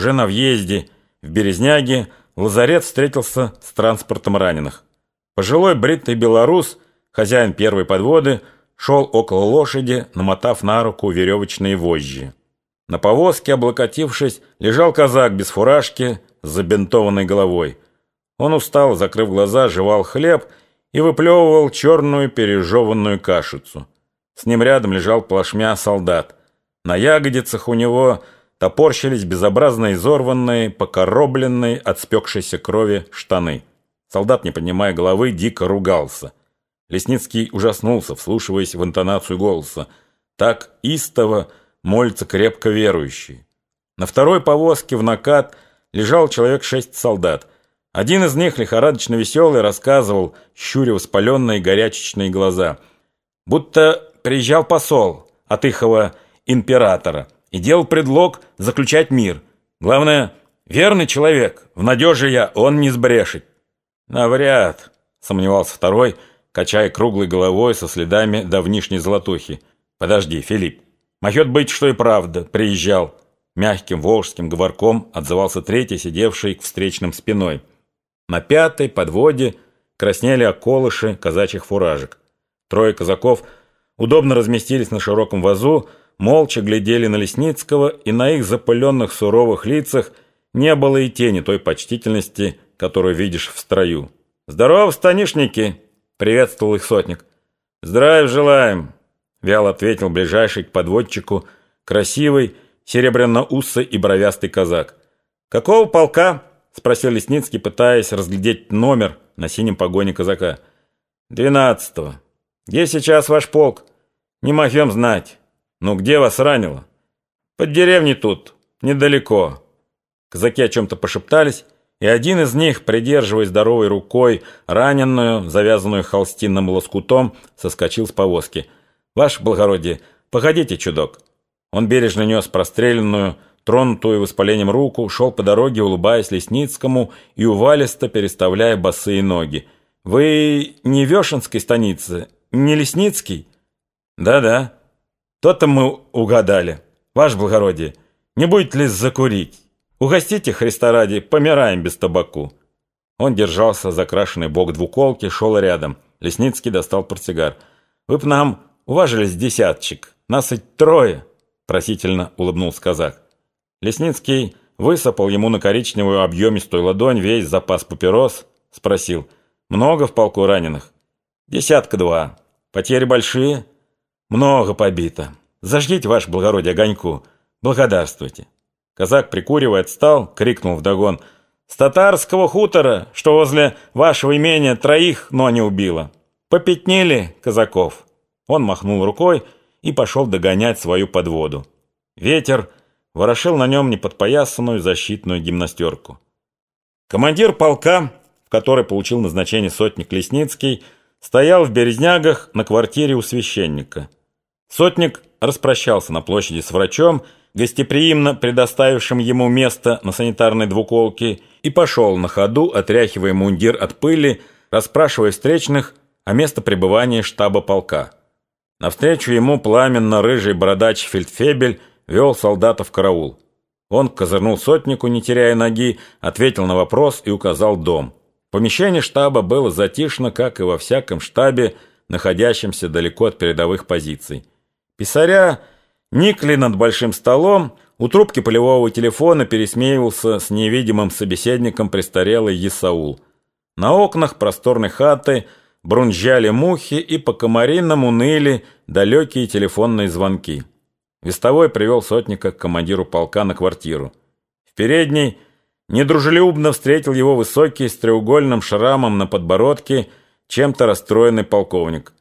Уже на въезде в Березняги лазарет встретился с транспортом раненых. Пожилой бритый белорус, хозяин первой подводы, шел около лошади, намотав на руку веревочные вожжи. На повозке, облокотившись, лежал казак без фуражки с забинтованной головой. Он устал, закрыв глаза, жевал хлеб и выплевывал черную пережеванную кашицу. С ним рядом лежал плашмя солдат. На ягодицах у него топорщились безобразно изорванные, покоробленные от спекшейся крови штаны. Солдат, не поднимая головы, дико ругался. Лесницкий ужаснулся, вслушиваясь в интонацию голоса. Так истово молится крепко верующий. На второй повозке в накат лежал человек 6 солдат. Один из них, лихорадочно веселый, рассказывал, щуря воспаленные горячечные глаза, будто приезжал посол от ихова императора и делал предлог заключать мир. Главное, верный человек, в надеже я, он не сбрешет. Навряд, сомневался второй, качая круглой головой со следами давнишней золотухи. Подожди, Филипп, может быть, что и правда, приезжал. Мягким волжским говорком отзывался третий, сидевший к встречным спиной. На пятой подводе краснели околыши казачьих фуражек. Трое казаков удобно разместились на широком вазу, молча глядели на Лесницкого, и на их запыленных суровых лицах не было и тени той почтительности, которую видишь в строю. «Здорово, станишники!» — приветствовал их сотник. «Здравия желаем!» — вяло ответил ближайший к подводчику красивый, серебряноусый и бровястый казак. «Какого полка?» — спросил Лесницкий, пытаясь разглядеть номер на синем погоне казака. 12-го. Где сейчас ваш полк? Не могем знать. Ну, где вас ранило? Под деревней тут, недалеко. Казаки о чем-то пошептались, и один из них, придерживая здоровой рукой раненую, завязанную холстинным лоскутом, соскочил с повозки. «Ваше благородие, погодите, чудок!» Он бережно нес простреленную, тронутую воспалением руку, шел по дороге, улыбаясь Лесницкому и увалисто переставляя босые ноги. «Вы не Вешенской станицы, не Лесницкий?» «Да-да, то-то мы угадали. Ваше благородие, не будет ли закурить? Угостите, Христа ради, помираем без табаку». Он держался за крашеный бок двуколки, шел рядом. Лесницкий достал портсигар. «Вы б нам уважились десятчик, нас ведь трое», — просительно улыбнулся казак. Лесницкий высыпал ему на коричневую объемистую ладонь весь запас папирос, спросил: «Много в полку раненых?» 10-2. Потери большие?» «Много побито. Зажгите, ваше благородие, огоньку. Благодарствуйте». Казак, прикуривая, отстал, крикнул вдогон: «С татарского хутора, что возле вашего имения, троих, но не убило. Попятнили казаков». Он махнул рукой и пошел догонять свою подводу. Ветер ворошил на нем неподпоясанную защитную гимнастерку. Командир полка, в который получил назначение сотник Лесницкий, стоял в Березнягах на квартире у священника. Сотник распрощался на площади с врачом, гостеприимно предоставившим ему место на санитарной двуколке, и пошел на ходу, отряхивая мундир от пыли, расспрашивая встречных о месте пребывания штаба полка. Навстречу ему пламенно-рыжий бородач фельдфебель вел солдата в караул. Он козырнул сотнику, не теряя ноги, ответил на вопрос и указал дом. Помещение штаба было затишно, как и во всяком штабе, находящемся далеко от передовых позиций. Писаря никли над большим столом, у трубки полевого телефона пересмеивался с невидимым собеседником престарелый Исаул. На окнах просторной хаты брунжали мухи, и по комариному ныли далекие телефонные звонки. Вестовой привел сотника к командиру полка на квартиру. В передней недружелюбно встретил его высокий с треугольным шрамом на подбородке, чем-то расстроенный полковник.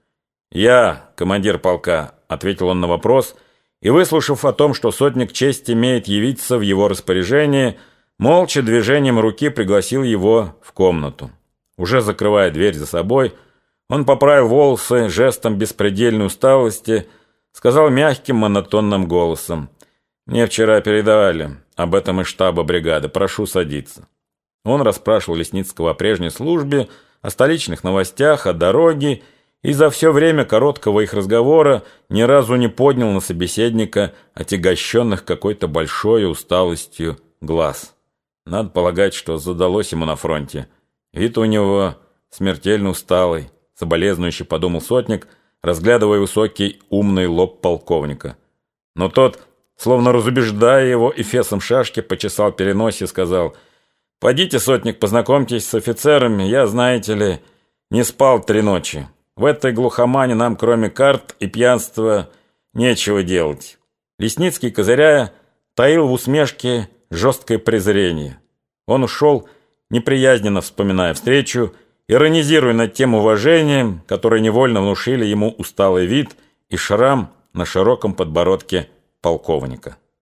«Я, командир полка», — ответил он на вопрос, и, выслушав о том, что сотник честь имеет явиться в его распоряжение, молча движением руки пригласил его в комнату. Уже закрывая дверь за собой, он поправил волосы жестом беспредельной усталости, сказал мягким монотонным голосом: «Мне вчера передавали об этом из штаба бригады. Прошу садиться». Он расспрашивал Лесницкого о прежней службе, о столичных новостях, о дороге, и за все время короткого их разговора ни разу не поднял на собеседника отягощенных какой-то большой усталостью глаз. Надо полагать, что задалось ему на фронте. Вид у него смертельно усталый, соболезнующий, подумал сотник, разглядывая высокий умный лоб полковника. Но тот, словно разубеждая его эфесом шашки, почесал переносие и сказал: «Подите, сотник, познакомьтесь с офицерами, я, знаете ли, не спал 3 ночи. В этой глухомане нам, кроме карт и пьянства, нечего делать». Лесницкий, козыряя, таил в усмешке жесткое презрение. Он ушел, неприязненно вспоминая встречу, иронизируя над тем уважением, которое невольно внушили ему усталый вид и шрам на широком подбородке полковника.